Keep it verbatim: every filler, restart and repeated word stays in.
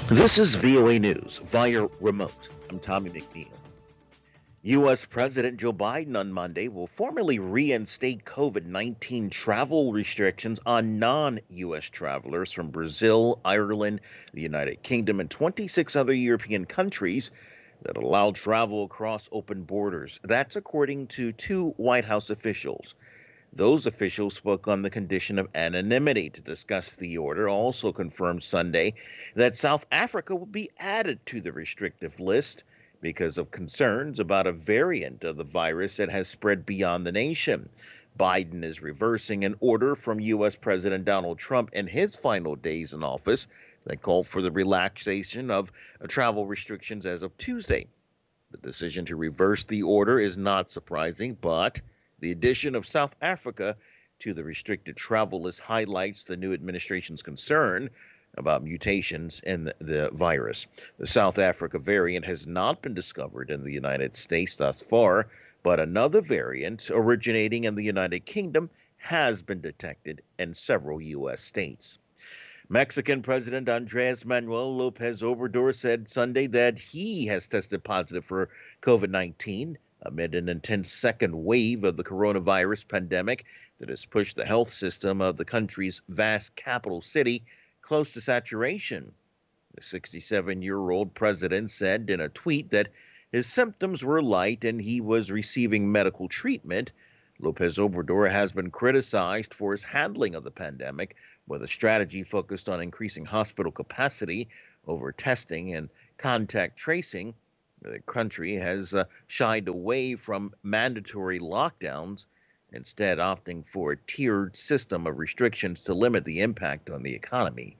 This is V O A News via remote. I'm Tommy McNeil. U S. President Joe Biden on Monday will formally reinstate COVID nineteen travel restrictions on non U S travelers from Brazil, Ireland, the United Kingdom, and twenty-six other European countries that allow travel across open borders. That's according to two White House officials. Those officials spoke on the condition of anonymity to discuss the order, also confirmed Sunday that South Africa will be added to the restrictive list because of concerns about a variant of the virus that has spread beyond the nation. Biden is reversing an order from U S. President Donald Trump in his final days in office that called for the relaxation of travel restrictions as of Tuesday. The decision to reverse the order is not surprising, but the addition of South Africa to the restricted travel list highlights the new administration's concern about mutations in the, the virus. The South Africa variant has not been discovered in the United States thus far, but another variant originating in the United Kingdom has been detected in several U S states. Mexican President Andres Manuel Lopez Obrador said Sunday that he has tested positive for COVID nineteen amid an intense second wave of the coronavirus pandemic that has pushed the health system of the country's vast capital city close to saturation. The sixty-seven-year-old president said in a tweet that his symptoms were light and he was receiving medical treatment. Lopez Obrador has been criticized for his handling of the pandemic, with a strategy focused on increasing hospital capacity over testing and contact tracing. The country has uh, shied away from mandatory lockdowns, instead opting for a tiered system of restrictions to limit the impact on the economy.